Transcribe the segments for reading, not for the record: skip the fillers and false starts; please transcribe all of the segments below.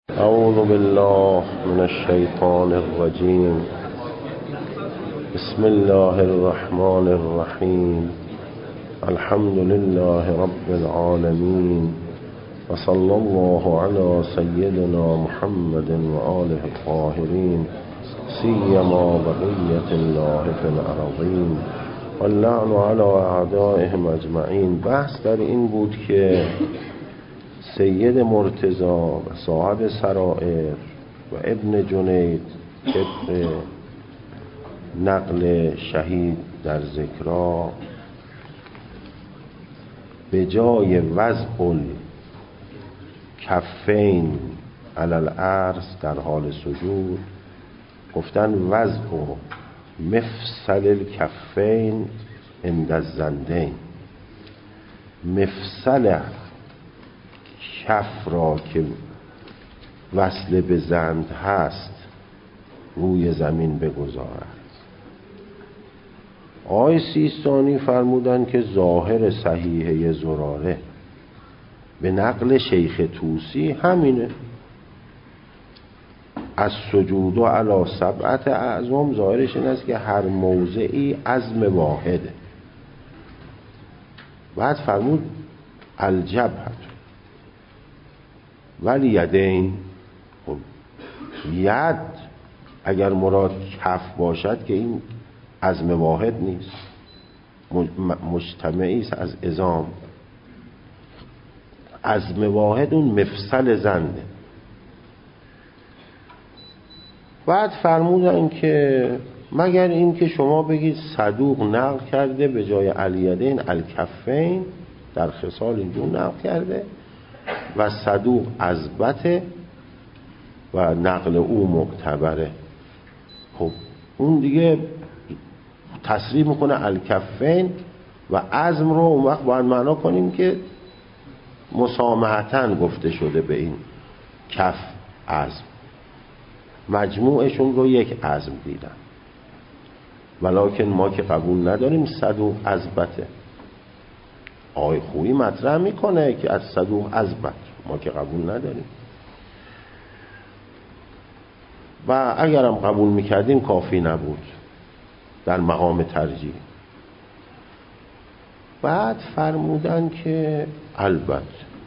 اعوذ بالله من الشیطان الرجیم. بسم الله الرحمن الرحیم. الحمد لله رب العالمین و صلی الله علی سیدنا محمد و آله الطاهرین سیما بقیة الله فی الارضین واللعن علی اعدائهم اجمعین. بحث در این بود که سید مرتضی و صاحب سرائر و ابن جنید طبق نقل شهید در ذکرا به جای وضع الکفین علی الارض در حال سجود گفتن وضع مفصل الکفین عند الزندین. مفصل کف را که وصل به زند هست روی زمین بگذارد. آقای سیستانی فرمودن که ظاهر صحیحه زراره به نقل شیخ طوسی همینه. از سجود و علی سبعت اعظم ظاهرش این است که هر موضعی عزم واحده. بعد فرمود الجبهه ولی یدین. خب ید اگر مراد کف باشد که این عزم واحد نیست، مجتمعی است از عظام. عزم واحد اون مفصل زنده. بعد فرمودن که مگر این که شما بگید صدوق نقل کرده به جای الیدین الکفین در خصال اینجور نقل کرده و صدوق اثبته و نقل او معتبره. خب اون دیگه تصریح میکنه الکفین و عزم رو اون وقت باید معنا کنیم که مسامحتن گفته شده به این کف عزم. مجموعشون رو یک عزم دیدن، ولکن ما که قبول نداریم صدوق اثبته. آقای خویی مطرح میکنه که از صدوق اثبت، ما که قبول نداریم و اگرم قبول میکردیم کافی نبود در مقام ترجیح. بعد فرمودن که البته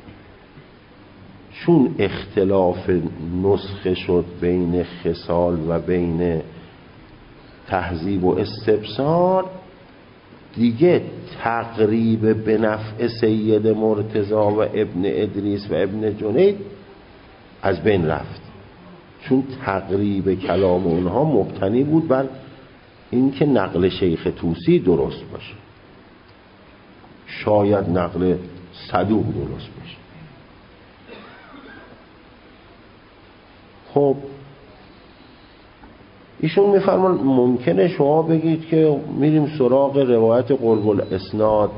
چون اختلاف نسخه شد بین خصال و بین تهذیب و استبصار، دیگه تقریب به نفع سید مرتضی و ابن ادریس و ابن جنید از بین رفت، چون تقریب کلام اونها مبتنی بود بر اینکه نقل شیخ طوسی درست باشه، شاید نقل صدوق درست باشه. خب ایشون میفرمان ممکنه شما بگید که میریم سراغ روایت قرب الاسناد.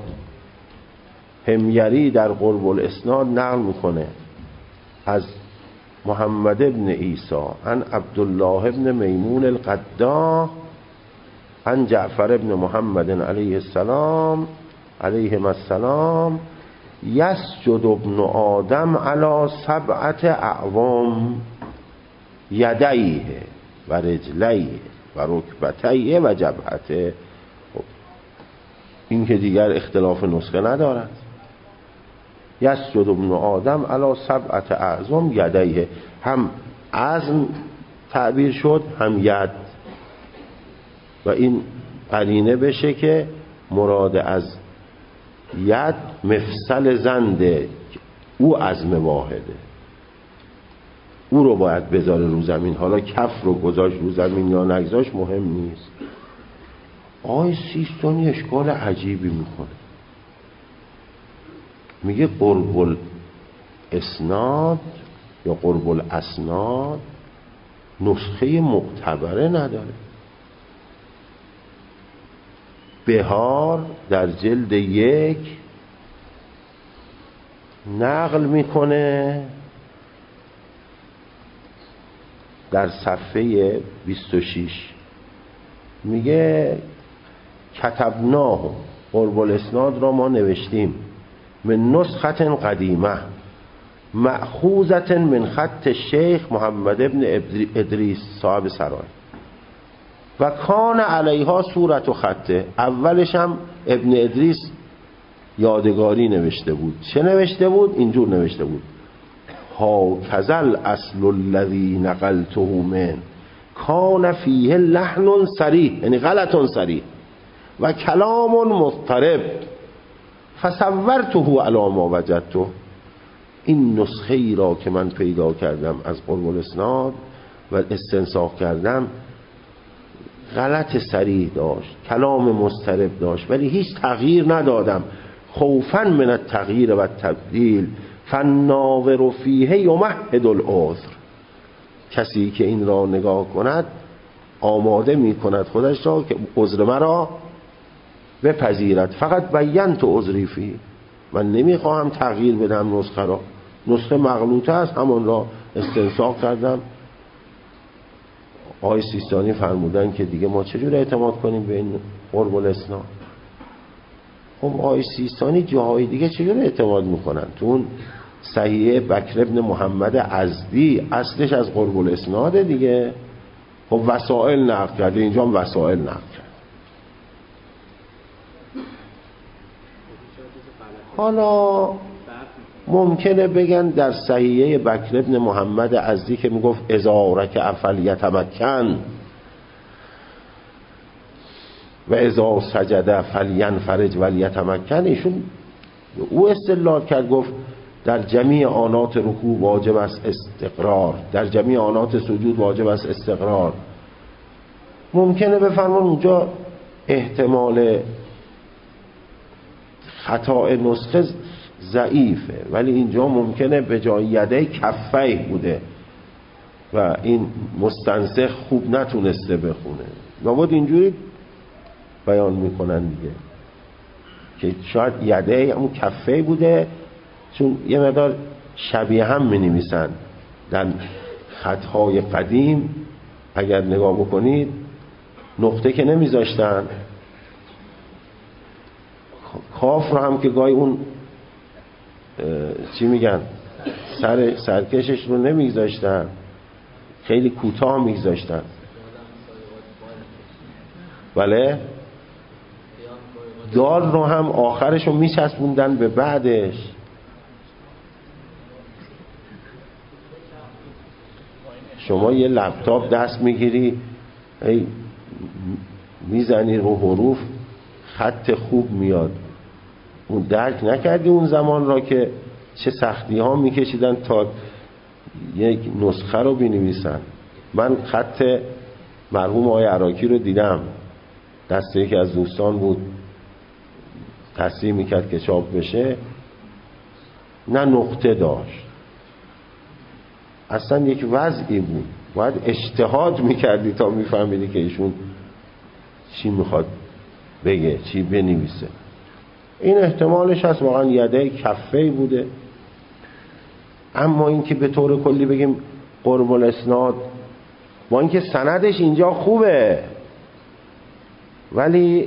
حمیری در قرب الاسناد نقل میکنه از محمد ابن عیسی عن عبدالله ابن میمون القداح عن جعفر ابن محمد علیه السلام علیهم السلام یسجد ابن آدم علی سبعت اعوام یدیه و رجلیه و رکبتیه و جبهته. خب این که دیگر اختلاف نسخه ندارد. یسجد ابن آدم علی سبعت اعظم یدیه، هم عزم تعبیر شد هم ید، و این قرینه بشه که مراد از ید مفصل زنده، او عزم واحده، او رو باید بذاره رو زمین. حالا کف رو گذاشت رو زمین یا نگذاشت مهم نیست. آقای سیستانی اشکال عجیبی میکنه، میگه قرب الاسناد یا قرب الاسناد نسخه معتبره نداره. بهار در جلد 1 نقل میکنه در صفحه 26 میگه کتبناه قرب الاسناد را ما نوشتیم من نسخت قدیمه مأخوذة من خط شیخ محمد ابن ادریس صاحب سرای و کان علیها صورت و خطه. اولش هم ابن ادریس یادگاری نوشته بود. چه نوشته بود؟ اینجور نوشته بود: هاکذا الاصل الذی نقلته من کان فیه لحن صریح، یعنی غلط صریح و کلام مضطرب فصورته علی ما وجدته. این نسخه ای را که من پیدا کردم از قرب الاسناد و استنساخ کردم غلط صریح داشت، کلام مضطرب داشت، ولی هیچ تغییر ندادم. خوفا من التغییر و التبدیل فالناظر فیه یمهد العذر. کسی که این را نگاه کند آماده می کند خودش را که عذر مرا بپذیرد. فقط بینت عذری فی، من نمیخواهم تغییر بدم نسخه را، نسخه مغلوطه است، همون را استنساخ کردم. آقای سیستانی فرمودن که دیگه ما چجور اعتماد کنیم به این قرب الاسناد؟ خب آقای سیستانی جاهای دیگه چجور اعتماد میکنن؟ تو اون صحیحه بکر ابن محمد ازدی اصلش از قرب الاسناده دیگه. خب وسائل نقل کرده، اینجا هم وسائل نقل کرده. حالا ممکنه بگن در صحیحه بکر ابن محمد ازدی که میگفت اذا رکع فلیتمکن و اذا سجد فلینفرج ولیتمکن، ایشون او استدلال کرد، گفت در جمیع آنات رکوع واجب است استقرار، در جمیع آنات سجود واجب است استقرار. ممکنه بفرمان اونجا احتمال خطا نسخه ضعیفه، ولی اینجا ممکنه به جای یده کفه بوده و این مستنسخ خوب نتونسته بخونه. نبود اینجوری بیان میکنن دیگه که شاید یده همون کفه بوده، چون یه مقدار شبیه هم می نویسن در خطهای قدیم. اگر نگاه بکنید نقطه که نمیذاشتن، کاف رو هم که گاهی اون چی میگن سرکشش رو نمیذاشتن، خیلی کوتاه میذاشتن. بله، دال رو هم آخرش رو میچسبوندن به بعدش. شما یه لپتاپ دست میگیری میزنی رو حروف، خط خوب میاد. اون درک نکردی اون زمان را که چه سختی ها میکشیدن تا یک نسخه رو بنویسن. من خط مرحوم آقای عراقی رو دیدم، دسته یکی از دوستان بود تصحیح میکرد که چاپ بشه، نه نقطه داشت، اصلا یک وضعی بود، باید اجتهاد میکردی تا میفهمیدی که ایشون چی میخواد بگه، چی بنویسه. این احتمالش هست واقعا یده کفه‌ای بوده. اما این که به طور کلی بگیم قرب الاسناد، با اینکه سندش اینجا خوبه ولی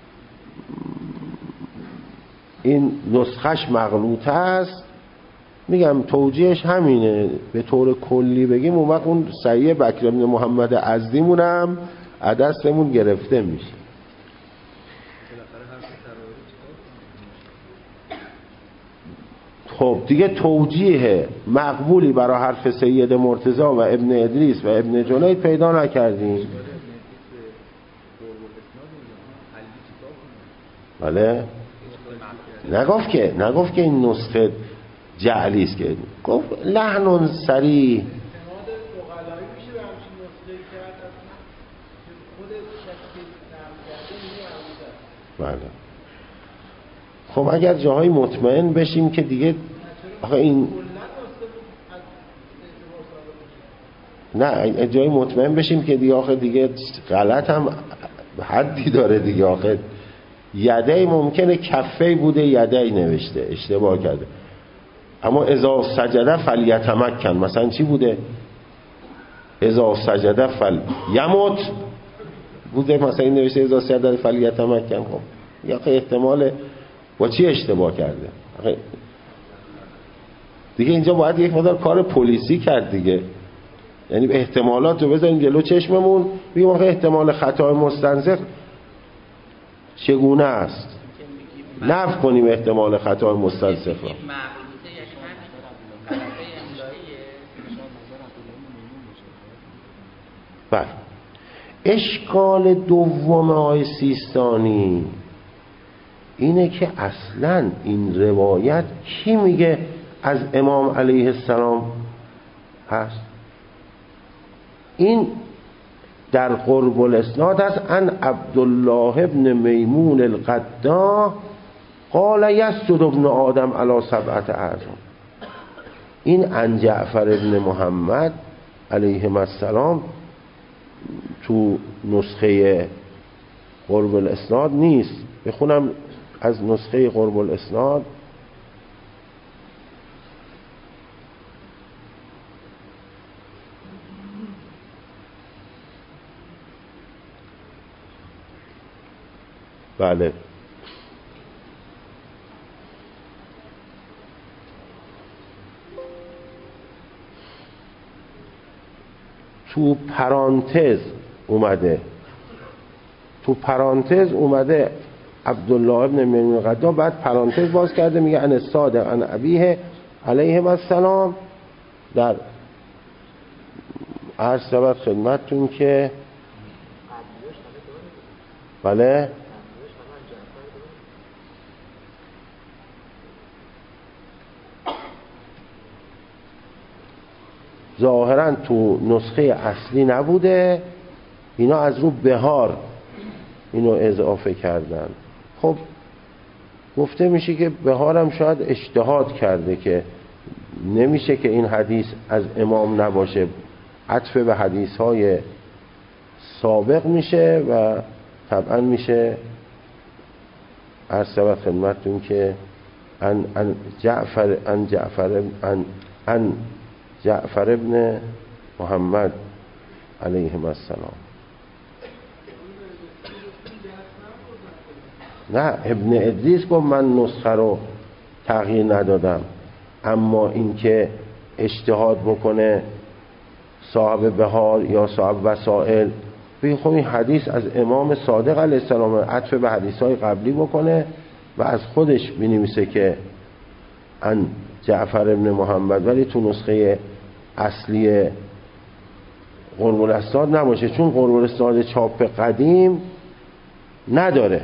این نسخش مغلوطه است، میگم توجیهش همینه. به طور کلی بگیم اون وقت اون صحیح بکر ابن محمد ازدیمونم عدستمون گرفته میشه. خب دیگه توجیه مقبولی برای حرف سید مرتضی و ابن ادریس و ابن جنید پیدا نکردیم. بله، نگفت که این نسخه جعلی است، که گفت لحن صریح. بله. خب اگر جاهای مطمئن بشیم که دیگه آخه این نه جای مطمئن بشیم که دیگه آخه دیگه غلط هم حدی داره دیگه. آخه یدهی ممکنه کفهی بوده یدهی نوشته اشتباه کرده. اما اذا سجده فلیتمکن مثلا چی بوده؟ اذا سجده فلیمت بوده، مثلا این نوشته اذا سجده فلیتمکن. خب یا احتمال با چی اشتباه کرده؟ دیگه اینجا باید یک مقدار کار پلیسی کرد دیگه، یعنی احتمالات رو بذاریم جلو چشممون، بگیم آخه احتمال خطای مستنسخ چگونه است، نفی کنیم احتمال خطای مستنسخ رو. بله. اشکال دوم آقای سیستانی اینه که اصلا این روایت کی میگه از امام علیه السلام هست؟ این در قرب الاسناد است. ان عبدالله ابن میمون القداح قال یسجد ابن آدم علی 7 اعظم. این ان جعفر ابن محمد علیه السلام تو نسخه قرب الاسناد نیست. بخونم از نسخه قرب الاسناد. بله، تو پرانتز اومده عبدالله ابن میمون القداح، بعد پرانتز باز کرده میگه ان الصادق ان ابیه علیه السلام. در عرض شود خدمتتون که بله ظاهرا تو نسخه اصلی نبوده، اینا از رو بهار اینو اضافه کردن. خب گفته میشه که بهارم شاید اجتهاد کرده که نمیشه که این حدیث از امام نباشه، عطف به حدیث های سابق میشه و طبعا میشه عرض شود خدمتتون که ان جعفر ابن محمد علیه السلام. نه، ابن ادریس گفت من نسخه رو تغییر ندادم، اما اینکه اجتهاد بکنه صاحب بهار یا صاحب وسائل بگه خب این حدیث از امام صادق علیه السلام، عطف به حدیث‌های قبلی بکنه و از خودش بنویسه که ان جعفر ابن محمد، ولی تو نسخه اصلی قرب الاسناد نباشه، چون قرب الاسناد چاپ قدیم نداره.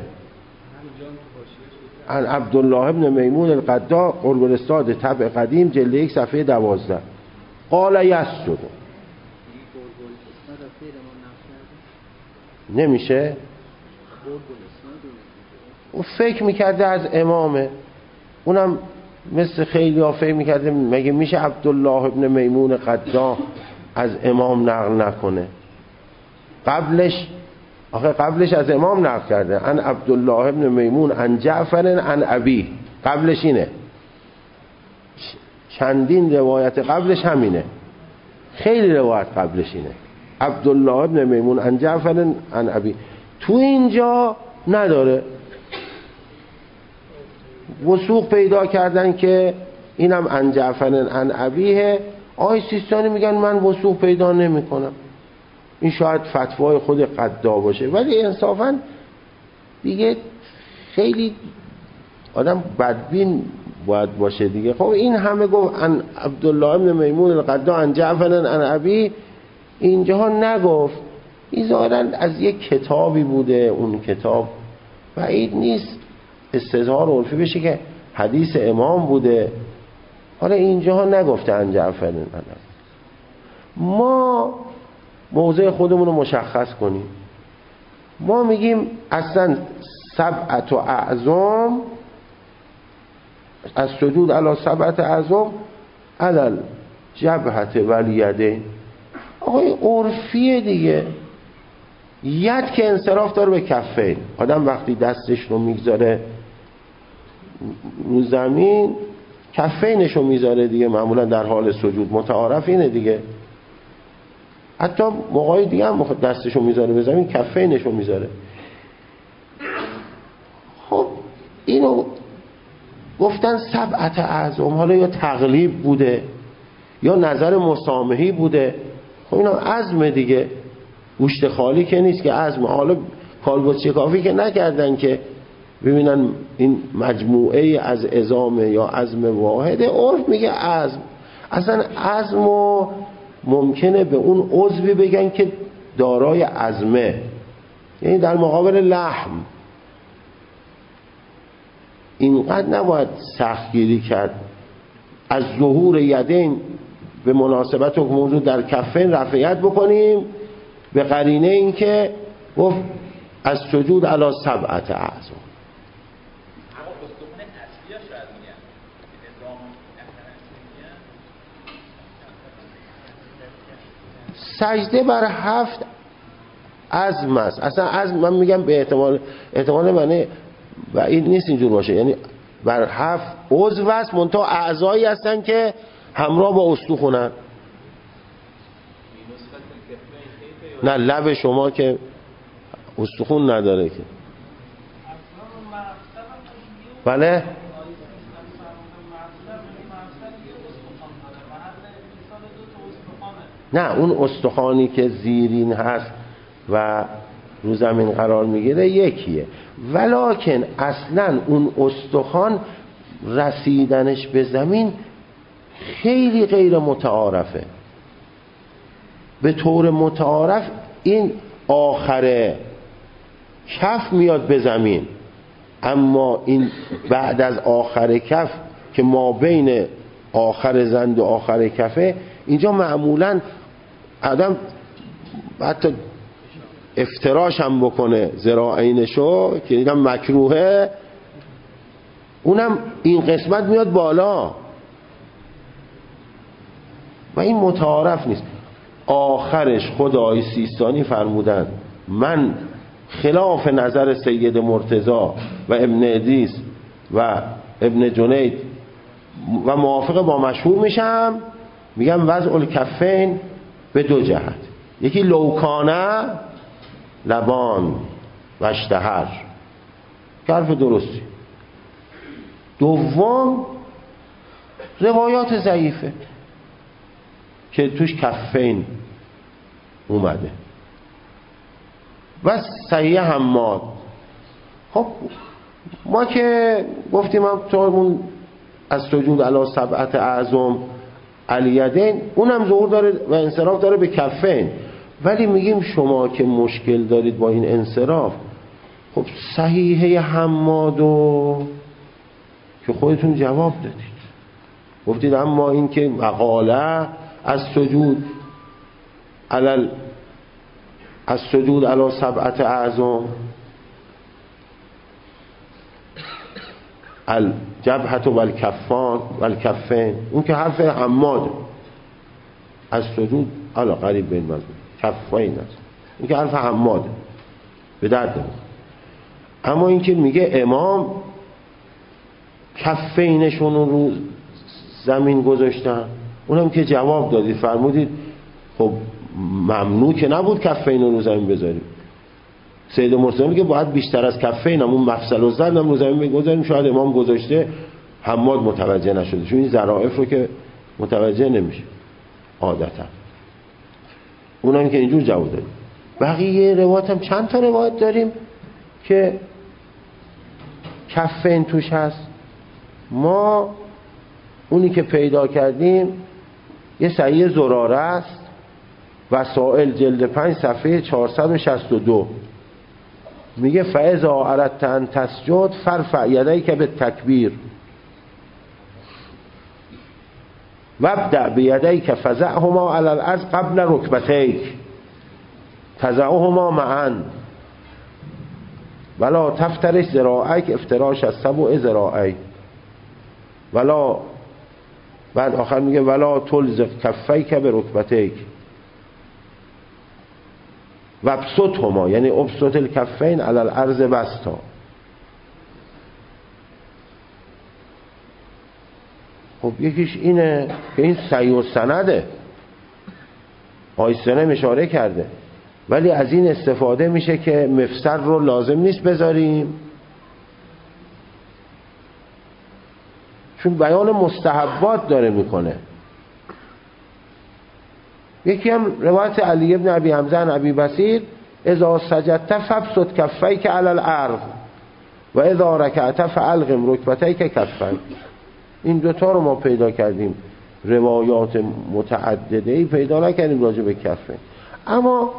ان عبدالله ابن میمون القداح قرب الاسناد طبع قدیم جلد 1 صفحه 12 قال یسجد. نمیشه، او فکر میکرده از امامه، اونم مثل خیلی ها فکر میکرده مگه میشه عبدالله ابن میمون قداح از امام نقل نکنه؟ قبلش از امام نقل کرده ان عبدالله ابن میمون ان جعفر ان ابی، قبلش اینه، چندین روایت قبلش همینه، خیلی روایت قبلش اینه عبدالله ابن میمون ان جعفر ان ابی. تو اینجا نداره، وثوق پیدا کردن که اینم ان جعفر ان ابیه. آقای سیستانی میگن من وثوق پیدا نمی کنم، این شاید فتوای خود قداح باشه، ولی انصافا دیگه خیلی آدم بدبین باید باشه دیگه. خب این همه گفت ان عبدالله ابن میمون القداح ان جعفر ان ابی، اینجاها نگفت. این ظاهراً از یک کتابی بوده، اون کتاب بعید نیست استظهار عرفی بشه که حدیث امام بوده. حالا اینجاها نگفته ان جعفر ان ابی. ما موضع خودمون رو مشخص کنیم. ما میگیم اصلا 7 اعظم از سجود علی 7 اعظم علی جبهت ولیده. آقای عرفیه دیگه، ید که انصراف داره به کفین. آدم وقتی دستش رو میگذاره رو زمین کفینش رو میذاره دیگه، معمولا در حال سجود متعارف اینه دیگه. حتی موقعی دیگه هم دستشو میذاره به زمین کفینشو میذاره. خب اینو گفتن سبعت اعظم، حالا یا تقلیب بوده یا نظر مسامحی بوده. خب اینا عزم دیگه، گوشت خالی که نیست که عزم. حالا کالبد کافی که نکردن که ببینن این مجموعه از عظام یا عزم واحده. عرف میگه عزم. اصلا عزمو ممکنه به اون عضوی بگن که دارای عزمه، یعنی در مقابل لحم. اینقدر نباید سختگیری کرد. از ظهور یدین به مناسبت حکم موضوع در کفین رفعیت بکنیم به قرینه این که گفت از سجود علی سبعت اعظم. سجده بر 7 عزم است. اصلا عزم من میگم به احتمال معنی و این نیست اینجور باشه، یعنی بر 7 عضو است منتها اعضایی هستن که همراه با استخونن. نه لب شما که استخون نداره که. بله نه، اون استخوانی که زیرین هست و رو زمین قرار میگیره یکیه، ولکن اصلا اون استخوان رسیدنش به زمین خیلی غیر متعارفه. به طور متعارف این آخر کف میاد به زمین، اما این بعد از آخر کف که ما بین آخر زند و آخر کفه، اینجا معمولا آدم حتی افتراش هم بکنه ذراعینشو که دیدم مکروهه، اونم این قسمت میاد بالا و این متعارف نیست. آخرش خدای سیستانی فرمودن من خلاف نظر سید مرتضی و ابن ادریس و ابن جنید و موافق با مشهور میشم، میگم وضع الکفین به 2 جهت، یکی لوکانه لبان و اشتهر که حرف درستی، دوم روایات ضعیفه که توش کفین اومده و صحیح حماد. خب ما که گفتیم هم تومون از سجود علی سبعت اعظم الیدین اونم ظهور داره و انصراف داره به کفین، ولی میگیم شما که مشکل دارید با این انصراف، خب صحیحه حمادو که خودتون جواب دادید، گفتید اما این که مقاله از سجود علی سبعت اعظم الجبهة و الکفان و الکفین، اون که حرف حماد از سجود علی قریب بین مزمون کفین است، این که حرف حماد به درد نمیخوره. اما این که میگه امام کفینشون رو زمین گذاشتن، اونم که جواب دادید فرمودید خب ممنوع که نبود کفین رو زمین بذاریم. سید مرتضی میگه باید بیشتر از کفین همون مفصل و زند هم رو زمین بگذاریم، شاید امام گذاشته حماد متوجه نشده، چون این ظرافت رو که متوجه نمیشه عادتا. اونم که اینجور جواب دادیم. بقیه روایت هم چند تا روایت داریم که کفین توش هست. ما اونی که پیدا کردیم یه صحیح زراره است، وسائل جلد 5 صفحه 462 میگه فاذا اردت ان تسجد فارفع یدیک بالتکبیر وابدأ بیدیک فزعهما علی الارض قبل رکبتیک تزعهما معا ولا تفترش ذراعیک افتراش السبع ذراعی ولا، بعد آخر میگه ولا تلزق کفیک برکبتیک و ابسطهما، یعنی ابسط الکفین علی الارض بسطا. خب یکیش اینه که این صحیح و سنده، آیسنه اشاره کرده، ولی از این استفاده میشه که مفسر رو لازم نیست بذاریم چون بیان مستحبات داره میکنه. یکی هم روایت علی ابن ابی حمزه عن ابی بصیر اذا سجدت فابسط کفیک علی الارض و اذا رکعت فالقم رکبتیک کفیک. این دوتا رو ما پیدا کردیم، روایات متعدده‌ای پیدا نکردیم راجع به کفه. اما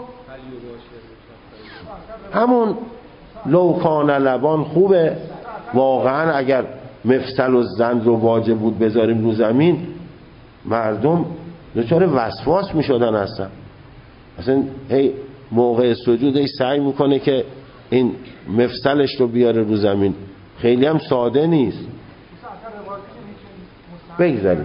همون لو کان لبان خوبه واقعا. اگر مفصل و زند رو واجب بود بذاریم رو زمین، مردم دچار وسواس میشدن. اصلا هی موقع سجود هی سعی میکنه که این مفصلش رو بیاره رو زمین. خیلی هم ساده نیست. بگذاریم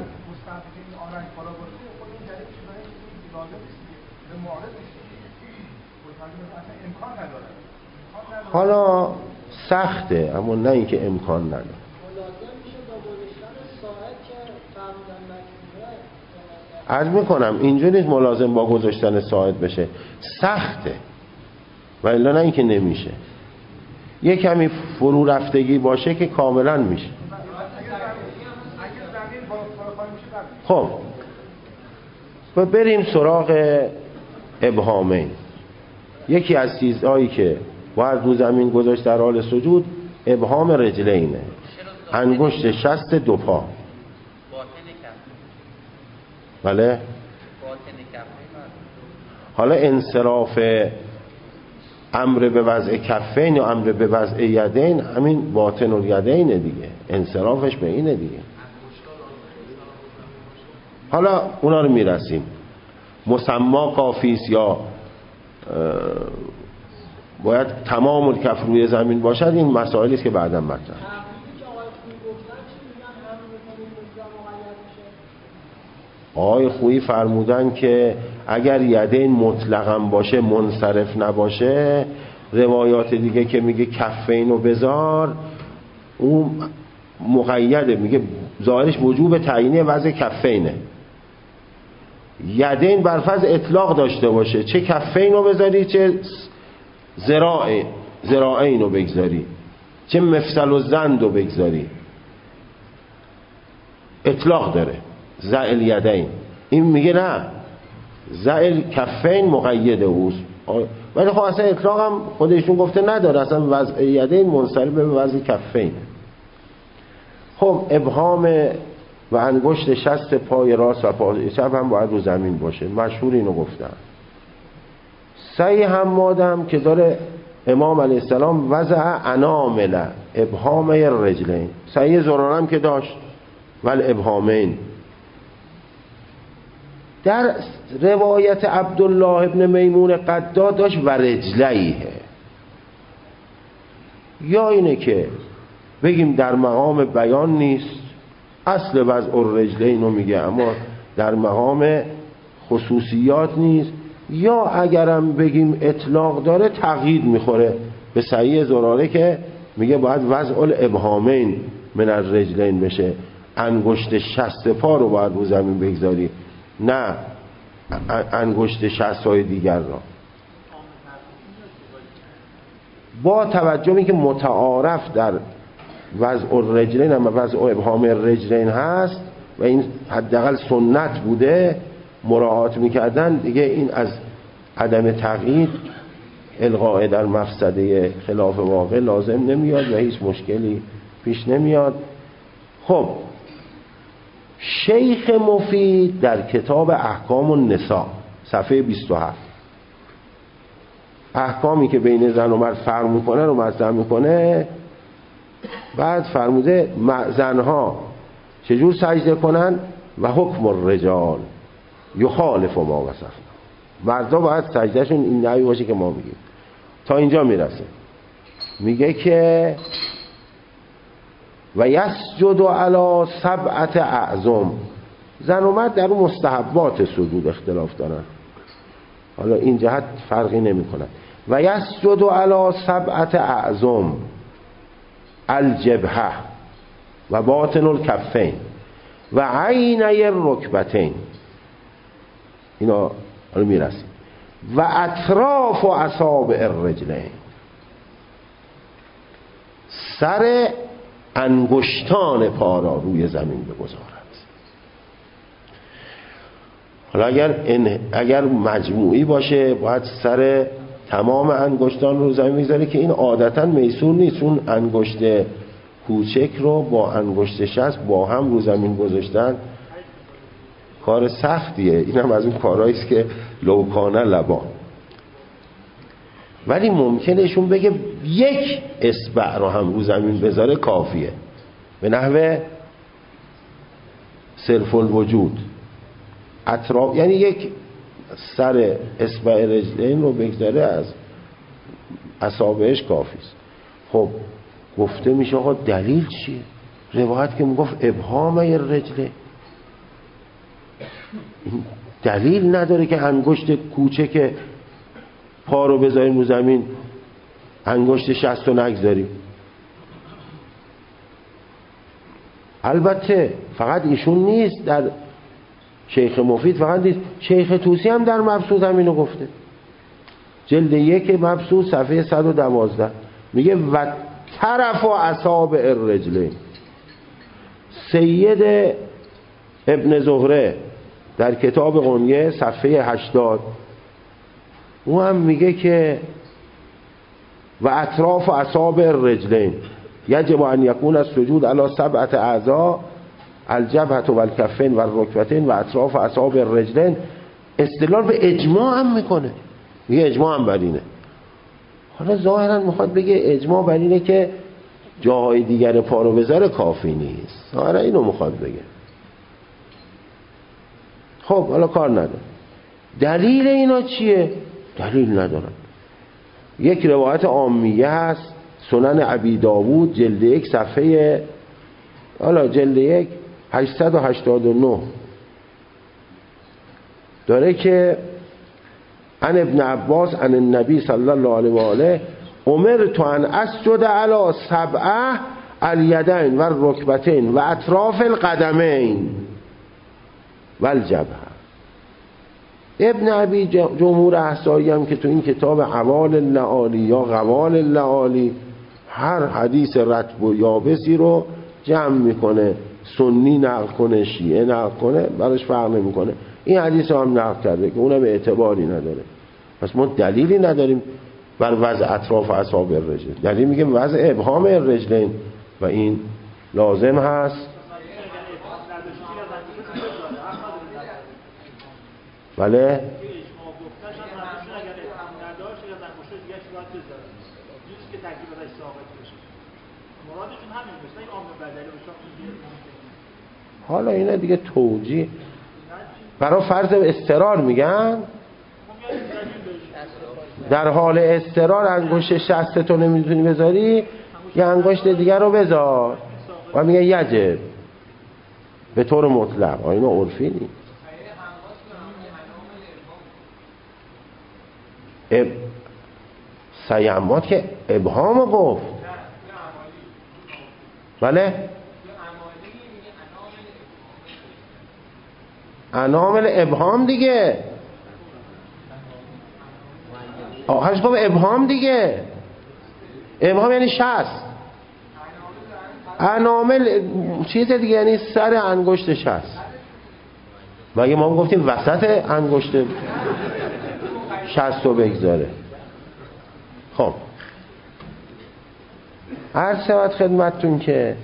حالا سخته، اما نه اینکه امکان نداره. عرض میکنم اینجوری نیست ملازم با گذاشتن ساعد بشه، سخته، و الا نه اینکه نمیشه. یه کمی فرو رفتگی باشه که کاملا میشه. خب و بریم سراغ ابهامین. یکی از چیزهایی که باید رو زمین گذاشت در حال سجود ابهام رجلینه، انگشت شست دو پا. بله. حالا انصراف امر به وضع کفین یا امر به وضع یدین همین باطن الیدین دیگه، انصرافش به اینه دیگه. حالا اونا رو میرسیم. مسما کافیست یا باید تمام الکف روی زمین باشد، این مسائلی است که بعدا مطرح. آقای خویی فرمودن که اگر یدین مطلقاً باشه منصرف نباشه، روایات دیگه که میگه کفین رو بذار اون مقیده، میگه ظاهرش وجوب تعیین وضع کفینه. یدین بر فرض اطلاق داشته باشه، چه کفین رو بذاری چه ذراعین رو بگذاری، چه مفصل و زند رو بگذاری، اطلاق داره. زائل یدین این میگه نه، زائل کفین مقید اوست. ولی خب اصلا اطلاق هم خودشون گفته نداره، اصلا وضع یدین منصرف به وضع کفین. خب ابهام و انگشت شست پای راست و پای چپ هم باید رو زمین باشه، مشهور اینو گفتن. سعی حمادم که داره امام علیه السلام وضع انامل ابهام الرجلین، سعی زرارم که داشت ول ابهامین. در روایت عبدالله ابن میمون قداد داشت و رجلیه. یا اینه که بگیم در مقام بیان نیست، اصل وضع الرجلین رو میگه اما در مقام خصوصیات نیست، یا اگرم بگیم اطلاق داره تقیید میخوره به صحیح زراره که میگه باید وضع الابهامین من الرجلین بشه، انگشت شست پا رو باید رو زمین بگذاری، نه انگشت شست های دیگر را. با توجه به که متعارف در وضع الرجلین اما وضع ابهام الرجلین هست و این حداقل سنت بوده مراعات میکردن دیگه، این از عدم تقیید الغاء در مفسده خلاف واقع لازم نمیاد و هیچ مشکلی پیش نمیاد. خب شیخ مفید در کتاب احکام النساء صفحه 27 احکامی که بین زن و مرد فرق میکنه رو مطرح میکنه. بعد فرموده زنها چجور سجده کنن و حکم الرجال یخالف ما وصفنا، مردا باید سجدهشون این نوعی باشه که ما میگیم. تا اینجا میرسه، میگه که و یسجد علی سبعة اعظم. زن و مرد در اون مستحبات سجود اختلاف دارن، حالا این جهت فرقی نمی کنن. و یسجد علی سبعة اعظم الجبهه و باطن الکفین و عینی الرکبتین. اینا حالا میرسیم. و اطراف و اصابع الرجلین، سر انگشتان پا را روی زمین بگذارد. حالا اگر مجموعی باشه باید سر تمام انگشتان رو زمین بگذاره که این عادتا میسور نیست، چون انگشت کوچک رو با انگشت شست با هم رو زمین گذاشتن کار سختیه. این هم از اون کارهایی است که لوکانه لبان. ولی ممکنه ایشون بگه یک اصبع رو هم رو زمین بذاره کافیه، به نحو صرف الوجود اطراف، یعنی یک سر اصبع رجلین رو بگذاره از اصابعش کافی است. خب گفته میشه آقا دلیل چیه؟ روایت که میگفت ابهام رجله، دلیل نداره که انگشت کوچک پا رو بذاریم رو زمین، انگشت شست رو نگذاریم. البته فقط ایشون نیست در شیخ مفید، فقط نیست، شیخ طوسی هم در مبسوط همینو گفته. جلد 1 مبسوط صفحه 112 میگه و طرف و اصابع الرجلین. سید ابن زهره در کتاب غنیه صفحه 80 او هم میگه که و اطراف اصابع الرجلین یجب ان یکون السجود علی 7 اعضاء الجبهة و الکفین و الرکبتین و اطراف اصابع الرجلین. استدلال به اجماع هم میکنه، میگه اجماع هم بر اینه. حالا ظاهرا میخواد بگه اجماع بر اینه که جاهای دیگر پا رو بذاره کافی نیست، ظاهرا اینو میخواد بگه. خب حالا کار نداره. دلیل اینا چیه؟ دلیل ندارن. یک روایت عامیه هست، سنن ابی داوود جلد 1 صفحه، حالا جلد 1 889 داره که عن ابن عباس عن النبی صلی الله علیه و آله امرت ان اسجد علی 7 الیدین و الرکبتین و اطراف القدمین و الجبهه. ابن ابی جمهور احصایی هم که تو این کتاب عوال اللعالی یا غوال اللعالی هر حدیث رطب و یابسی رو جمع میکنه، سنی نقل کنه شیعه نقل کنه، براش فرق نمیکنه. این حدیث رو هم نقل کرده که اونم اعتباری نداره. پس ما دلیلی نداریم بر وضع اطراف اصابع الرجلین. دلیل میگه وضع ابهام الرجلین و این لازم هست. بله حالا اینا دیگه توجیه برای فرض اضطرار میگن. در حال اضطرار انگشت شستتو نمیتونی بذاری، یه انگشت دیگر رو بذار و میگه یجب به طور مطلق. اینا عرفی نیست. سیمات که ابهام گفت. بله انامل ابهام دیگه، آخرش گفت ابهام دیگه. ابهام یعنی شست، انامل چیز دیگه یعنی سر انگشت شست. مگه ما گفتیم وسط انگشت شست رو بگذاره؟ خب عرض شود خدمتتون که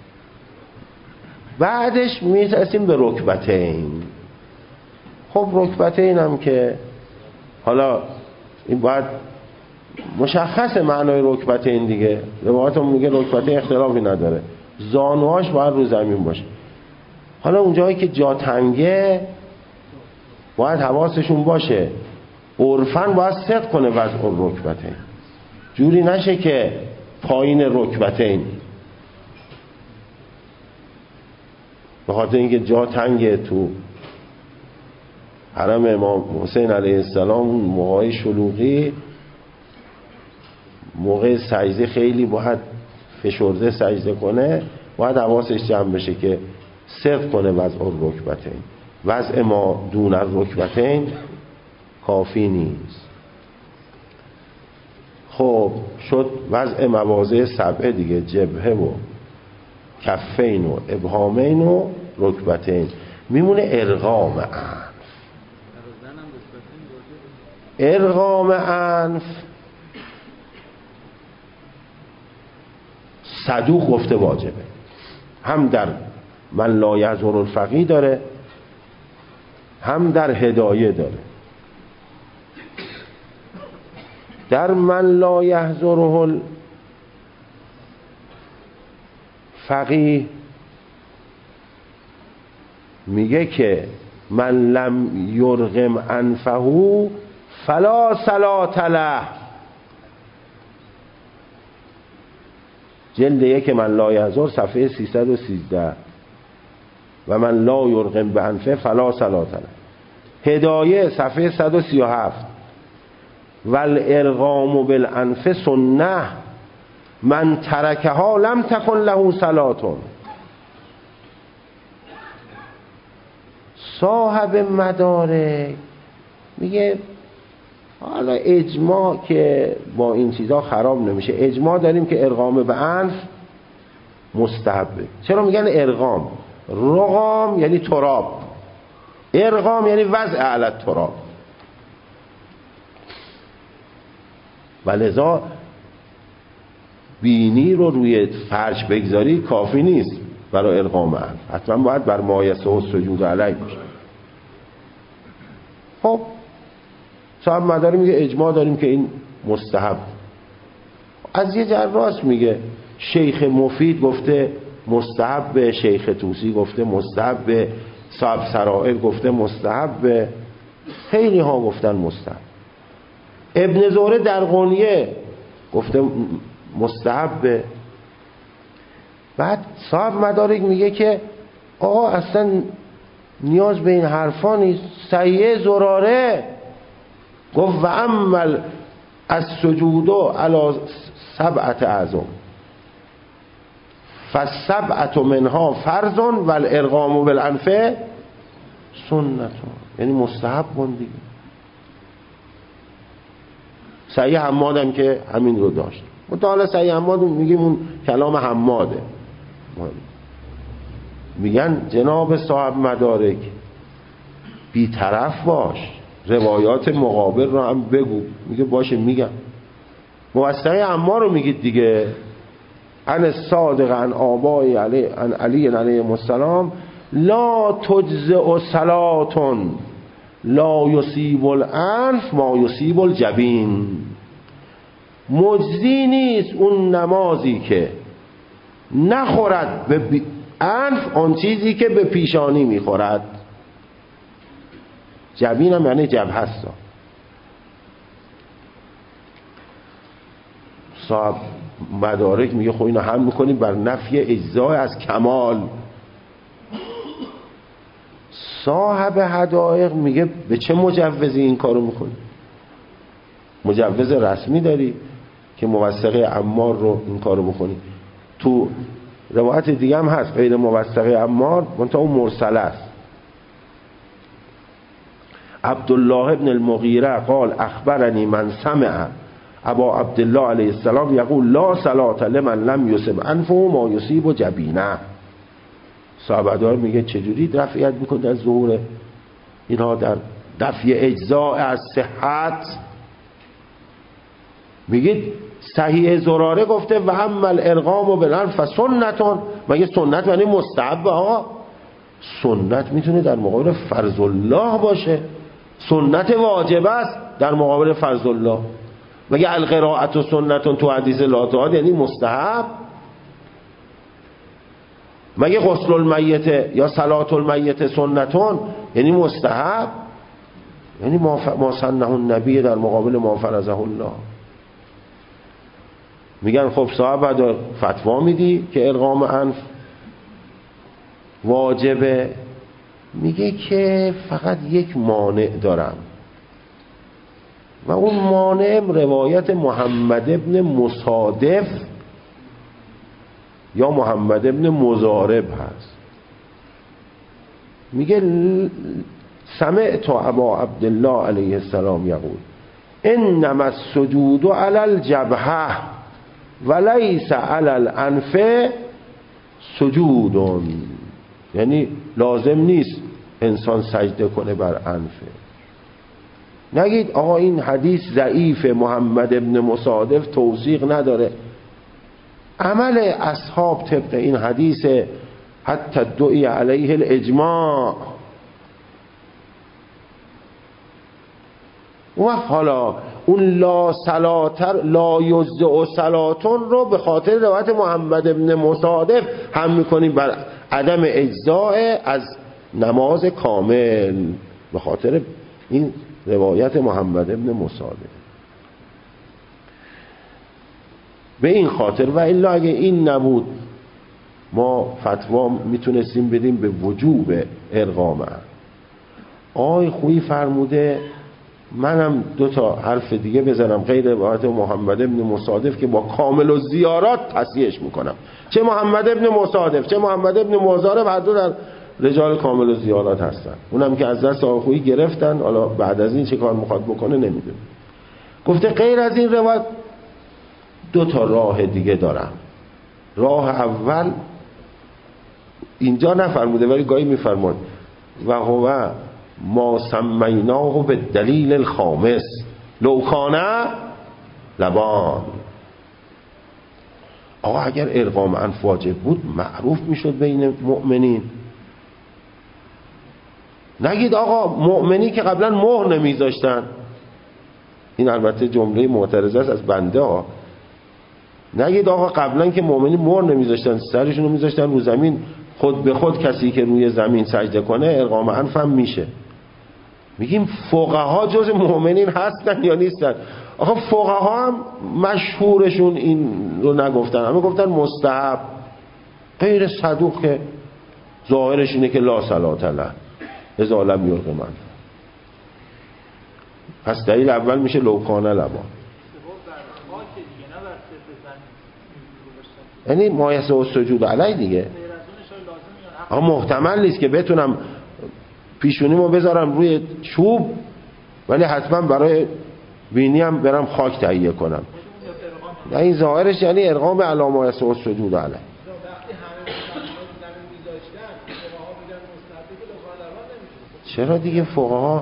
بعدش میرسیم به رکبتین. خب رکبتین هم که حالا این باید مشخص معنای رکبتین دیگه. روایت هم میگه رکبتین اختلافی نداره، زانوهاش باید رو زمین باشه. حالا اونجایی که جا تنگه باید حواسشون باشه، عرفاً باید صدق کنه وضع رکبتین، جوری نشه که پایین رکبتین، به خاطر اینکه جا تنگه. تو حرم امام حسین علیه السلام موقع شلوغی، موقع سجده خیلی باید فشرده سجده کنه، باید حواسش جمع بشه که صدق کنه وضع رکبتین. وضع ما دون رکبتین کافی نیست. خب شد وضع مواضع 7 دیگه، جبهه و کفین و ابهامین و رکبتین، میمونه ارغام انف. ارغام انف صدوق گفته واجبه، هم در من لا یحضر الفقیه داره، هم در هدایه داره. در من لا یحضره الفقیه میگه که من لم یرغم انفه فلا صلاة له. جلد 1 من لا یحضر صفحه 313. و من لا یرغم به انفه فلا صلاة له. هدایه صفحه 137. والارغام بالانف سنه من ترکها لم تکن له صلاة. صاحب مدارک میگه حالا اجماع که با این چیزا خراب نمیشه، اجماع داریم که ارغام به انف مستحبه. چرا میگن ارغام؟ رغام یعنی تراب، ارغام یعنی وضع علی التراب. ولذا بینی رو روی فرش بگذاری کافی نیست برای ارغام انف، حتما باید بر مایسه و سجود علیه باشه. خب صاحب مدارک میگه اجماع داریم که این مستحب. از یه جر راست میگه، شیخ مفید گفته مستحب، شیخ توسی گفته مستحب، صاحب سرائر گفته مستحب، خیلی ها گفتن مستحب. ابن زهره در غنیه گفته مستحب. بعد صاحب مدارک میگه که آقا اصلا نیاز به این حرفا نیست. صحیح زراره گفت و عمل از سجودو علی 7 اعظم فالسبعة منها فرض والارغام بالانف سنت، یعنی مستحب دیگه. صحیح حمادم که همین رو داشت. مطالعه صحیح حماد میگیم اون کلام حماده. میگن جناب صاحب مدارک بی‌طرف باش، روایات مقابل رو هم بگو. میگه باشه میگم. موثقه عمار رو میگید دیگه، عن الصادق عن آبای عن علی علیه السلام لا تجزئ صلاة لا یصیب الانف ما یصیب الجبین. مجزی نیست اون نمازی که نخورد به انف آن چیزی که به پیشانی میخورد. جبین هم یعنی جبهه است. صاحب مدارک میگه خب اینو هم میکنیم بر نفی اجزاء از کمال. صاحب حدائق میگه به چه مجوزی این کارو میکنی؟ مجوز رسمی داری که موثقه عمار رو این کارو بکنی؟ تو روایت دیگه هم هست غیر موثقه عمار، منتها اون مرسله است. عبدالله ابن المغیره قال اخبرنی من سمع ابا عبدالله علیه السلام یقول لا صلاة لمن لم یصب انفه ما یصیب جبینه. صحابه میگه چجوری رفعیت میکنه از ظهور اینها در دفع اجزاء از صحت؟ میگید صحیح زراره گفته و اما الارغام بالانف فسنتون. مگه سنت یعنی مستحب؟ آقا سنت میتونه در مقابل فرض الله باشه، سنت واجب است در مقابل فرض الله. مگه القراءت و سنتون تو حدیث لا تعاد یعنی مستحب؟ مگه غسل المیت یا صلاة المیت سنتون یعنی مستحب؟ یعنی ما سنه النبی در مقابل ما فرضه الله. میگن خب صاحب فتوا میدی که ارغام انف واجبه؟ میگه که فقط یک مانع دارم و اون مانع روایت محمد ابن مصادف یا محمد ابن مضارب هست. میگه سمعت ابا عبدالله علیه السلام یقول انما السجود علی الجبهه ولیس علی الانف سجودون، یعنی لازم نیست انسان سجده کنه بر انفه. نگید آقا این حدیث ضعیف، محمد ابن مصادف توثیق نداره. عمل اصحاب طبق این حدیث حتی دعی علیه الاجماع. و حالا اون لا صلاتر لا یجزئ صلاتون رو به خاطر روایت محمد ابن مصادف هم میکنیم بر عدم اجزاء از نماز کامل، به خاطر این روایت محمد ابن مصادف. به این خاطر و الا اگه این نبود ما فتوا میتونستیم بدیم به وجوب ارغام. آقای خویی فرموده منم 2 حرف دیگه بزنم غیر روایت محمد ابن مصادف که با کامل و زیارات تصحیحش میکنم. چه محمد ابن مصادف چه محمد ابن مزارب هر دو در رجال کامل و زیارات هستن. اونم که از دست آقای خویی گرفتن، حالا بعد از این چه کار میخواد بکنه نمیدونم. گفته غیر از این روایت 2 راه دیگه دارم. راه اول اینجا نفرموده ولی گاهی میفرماد و هو ما سمیناه به دلیل الخامس لو کانه لبان. آقا اگر ارغام انف واجب بود معروف میشد بین مؤمنین. نگید آقا مؤمنی که قبلا مهر نمیذاشتن، این البته جمله معترضه است از بنده ها. نگید آقا قبلا که مؤمنی مهر نمیذاشتن، سرشون رو میذاشتن رو زمین، خود به خود کسی که روی زمین سجده کنه ارغام انف هم میشه. میگیم فقها جز مؤمنین هستن یا نیستن؟ آخه فقها هم مشهورشون این رو نگفتن، همه گفتن مستحب. غیر صدوق که ظاهرش اینه که لا صلات له اذا لم یرغم انف. پس دلیل اول میشه لو کان لبان، یعنی مایسه و سجود علی دیگه. اما محتمل نیست که بتونم پیشونیمو بذارم روی چوب ولی حتما برای بینی هم برم خاک تهیه کنم. نه این ظاهرش یعنی ارغام علی مایسه و سجود علی. چرا دیگه فقها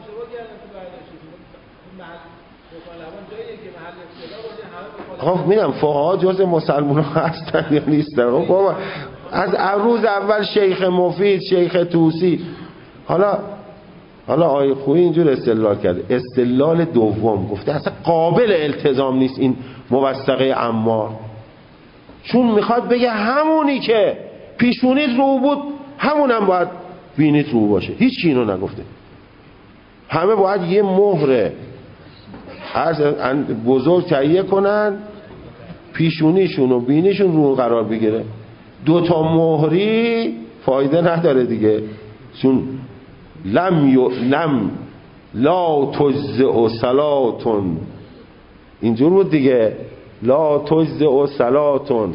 خب میدم فقها جز مسلمان ها هستن یا نیستن؟ خب از روز اول شیخ مفید، شیخ توسی، حالا آیه خویی اینجور استدلال کرده. استدلال دوم گفته اصلا قابل التزام نیست این موثقه عمار، چون میخواد بگه همونی که پیشونیت رو بود همونم باید بینیت رو باشه. هیچ اینو نگفته. همه باید یه مهره از بزرگ تهیه کنن، پیشونیشون و بینیشون رو قرار بگیره. 2 مهری فایده نداره دیگه، چون لم لا تجزئ صلاتون اینجور بود دیگه. لا تجزئ صلاتون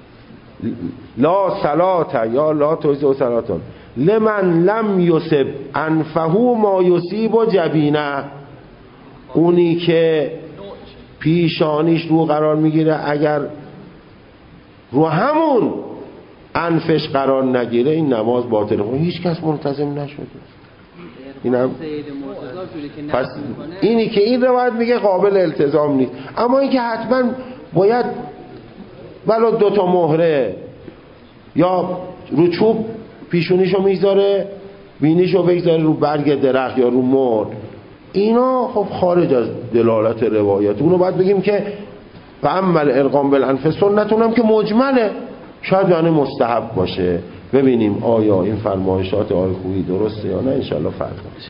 لا صلات یا لا تجزئ صلاتون لمن لم یصب انفه ما یصیب جبینه. اونی که پیشانیش رو قرار میگیره اگر رو همون انفش قرار نگیره این نماز باطله. هیچ کس ملتزم نشده. اینم پس اینی که این روایت میگه قابل التزام نیست. اما این که حتما باید ولو 2 مهره یا رو چوب پیشونیشو میذاره، بینیشو بگذاره رو برگ درخت یا رو مور، اینا خب خارج از دلالت روایت. اونو باید بگیم که فعمل ارغام بالانف سنتون هم که مجمله، شاید یعنی مستحب باشه. ببینیم آیا این فرمایشات آقای خویی درسته یا نه، انشالله فردا.